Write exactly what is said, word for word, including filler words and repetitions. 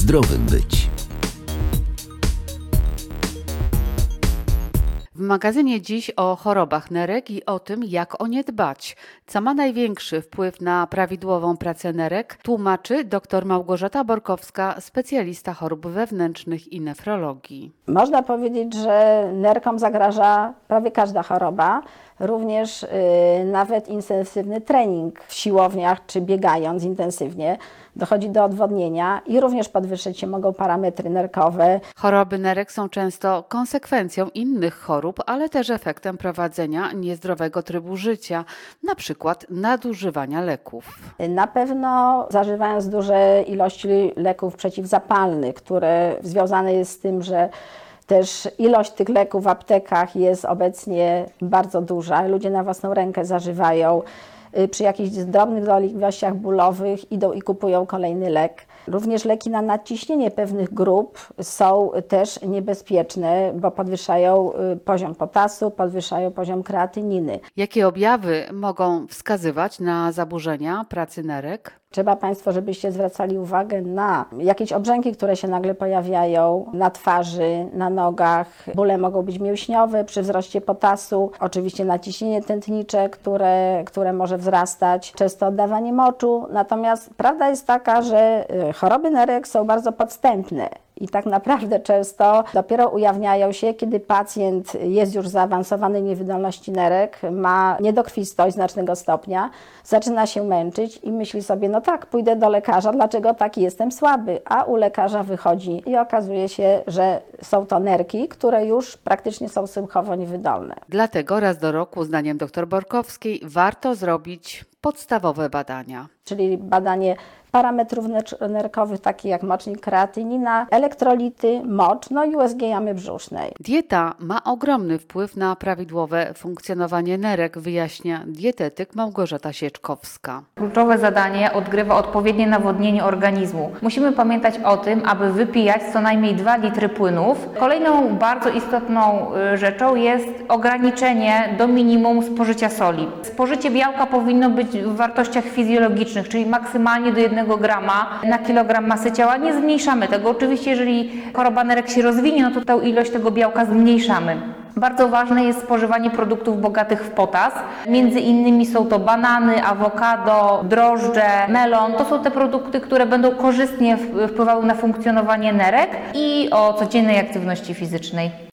zdrowym być. W magazynie dziś o chorobach nerek i o tym, jak o nie dbać. Co ma największy wpływ na prawidłową pracę nerek, tłumaczy dr Małgorzata Borkowska, specjalista chorób wewnętrznych i nefrologii. Można powiedzieć, że nerkom zagraża prawie każda choroba, również yy, nawet intensywny trening w siłowniach czy biegając intensywnie dochodzi do odwodnienia i również podwyższyć się mogą parametry nerkowe. Choroby nerek są często konsekwencją innych chorób, ale też efektem prowadzenia niezdrowego trybu życia, na przykład nadużywania leków. Na pewno zażywając duże ilości leków przeciwzapalnych, które związane jest z tym, że też ilość tych leków w aptekach jest obecnie bardzo duża. Ludzie na własną rękę zażywają. Przy jakichś drobnych dolegliwościach bólowych idą i kupują kolejny lek. Również leki na nadciśnienie pewnych grup są też niebezpieczne, bo podwyższają poziom potasu, podwyższają poziom kreatyniny. Jakie objawy mogą wskazywać na zaburzenia pracy nerek? Trzeba Państwo, żebyście zwracali uwagę na jakieś obrzęki, które się nagle pojawiają na twarzy, na nogach. Bóle mogą być mięśniowe przy wzroście potasu. Oczywiście naciśnienie tętnicze, które, które może wzrastać. Często oddawanie moczu. Natomiast prawda jest taka, że choroby nerek są bardzo podstępne. I tak naprawdę często dopiero ujawniają się, kiedy pacjent jest już w zaawansowanej niewydolności nerek, ma niedokrwistość znacznego stopnia, zaczyna się męczyć i myśli sobie, no tak, pójdę do lekarza, dlaczego taki jestem słaby? A u lekarza wychodzi i okazuje się, że są to nerki, które już praktycznie są schyłkowo niewydolne. Dlatego raz do roku, zdaniem dr Borkowskiej, warto zrobić podstawowe badania. Czyli badanie parametrów nerkowych, takich jak mocznik, kreatynina, elektrolity, mocz, no i U S G jamy brzusznej. Dieta ma ogromny wpływ na prawidłowe funkcjonowanie nerek, wyjaśnia dietetyk Małgorzata Sieczkowska. Kluczowe zadanie odgrywa odpowiednie nawodnienie organizmu. Musimy pamiętać o tym, aby wypijać co najmniej dwa litry płynów. Kolejną bardzo istotną rzeczą jest ograniczenie do minimum spożycia soli. Spożycie białka powinno być w wartościach fizjologicznych, czyli maksymalnie do jednego grama na kilogram masy ciała. Nie zmniejszamy tego. Oczywiście, jeżeli choroba nerek się rozwinie, no to tę ilość tego białka zmniejszamy. Bardzo ważne jest spożywanie produktów bogatych w potas. Między innymi są to banany, awokado, drożdże, melon. To są te produkty, które będą korzystnie wpływały na funkcjonowanie nerek i o codziennej aktywności fizycznej.